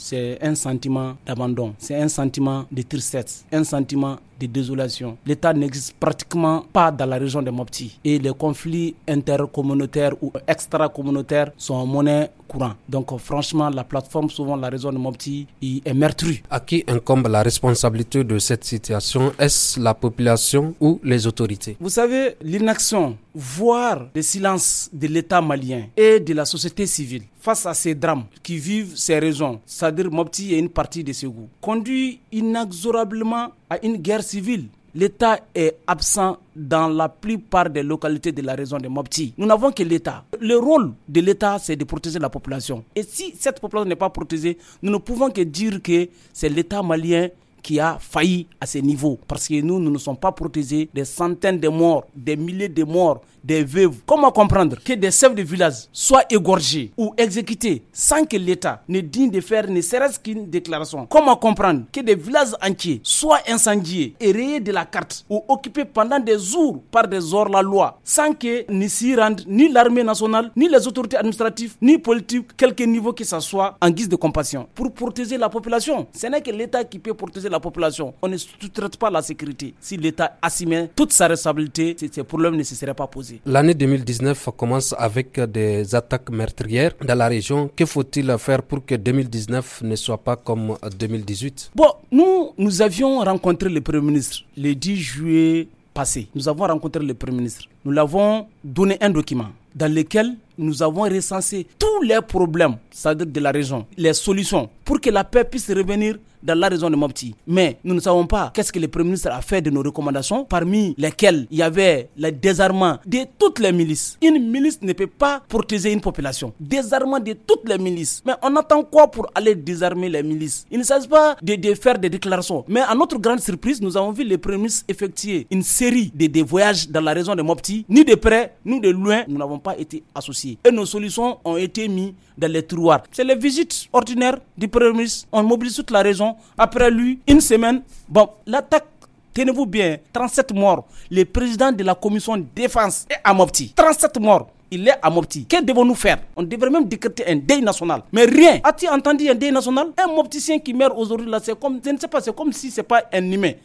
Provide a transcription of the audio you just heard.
c'est un sentiment d'abandon, c'est un sentiment de tristesse, un sentiment de désolation. L'État n'existe pratiquement pas dans la région de Mopti et les conflits intercommunautaires ou extra-communautaires sont monnaie courante. Donc franchement, la plateforme, souvent la région de Mopti, est meurtrie. À qui incombe la responsabilité de cette situation? Est-ce la population ou les autorités? Vous savez, l'inaction, voire le silence de l'État malien et de la société civile face à ces drames qui vivent ces régions, c'est-à-dire Mopti et une partie de Ségou, conduit inexorablement à une guerre civile. L'État est absent dans la plupart des localités de la région de Mopti. Nous n'avons que l'État. Le rôle de l'État, c'est de protéger la population. Et si cette population n'est pas protégée, nous ne pouvons que dire que c'est l'État malien qui a failli à ce niveau. Parce que nous ne sommes pas protégés des centaines de morts, des milliers de morts, des veuves. Comment comprendre que des chefs de village soient égorgés ou exécutés sans que l'État ne digne de faire ne serait-ce qu'une déclaration? Comment comprendre que des villages entiers soient incendiés et rayés de la carte ou occupés pendant des jours par des hors-la-loi sans que ne s'y rendent ni l'armée nationale, ni les autorités administratives, ni politiques, quelque niveau que ce soit, en guise de compassion, pour protéger la population? Ce n'est que l'État qui peut protéger la population. On ne sous-traite pas la sécurité. Si l'État assumait toute sa responsabilité, ces problèmes ne se seraient pas posés. L'année 2019 commence avec des attaques meurtrières dans la région. Que faut-il faire pour que 2019 ne soit pas comme 2018? Bon, nous avions rencontré le Premier ministre le 10 juillet passé. Nous avons rencontré le Premier ministre. Nous l'avons donné un document dans lequel nous avons recensé tous les problèmes, c'est-à-dire de la région, les solutions pour que la paix puisse revenir dans la région de Mopti. Mais nous ne savons pas qu'est-ce que le Premier ministre a fait de nos recommandations, parmi lesquelles il y avait le désarmement de toutes les milices. Une milice ne peut pas protéger une population. Désarmement de toutes les milices. Mais on attend quoi pour aller désarmer les milices? Il ne s'agit pas de faire des déclarations. Mais à notre grande surprise, nous avons vu le Premier ministre effectuer une série de voyages dans la région de Mopti. Ni de près, ni de loin, nous n'avons pas été associés. Et nos solutions ont été mises dans les tiroirs. C'est les visites ordinaires du Premier ministre. On mobilise toute la région. Après lui, une semaine, l'attaque, tenez-vous bien, 37 morts. Le président de la commission de défense est à Mopti. 37 morts. Il est à Mopti. Que devons-nous faire? On devrait même décréter un deuil national. Mais rien. As-tu entendu un deuil national? Un Mopticien qui meurt aujourd'hui, là, c'est comme, je ne sais pas, c'est comme si c'est pas un humain.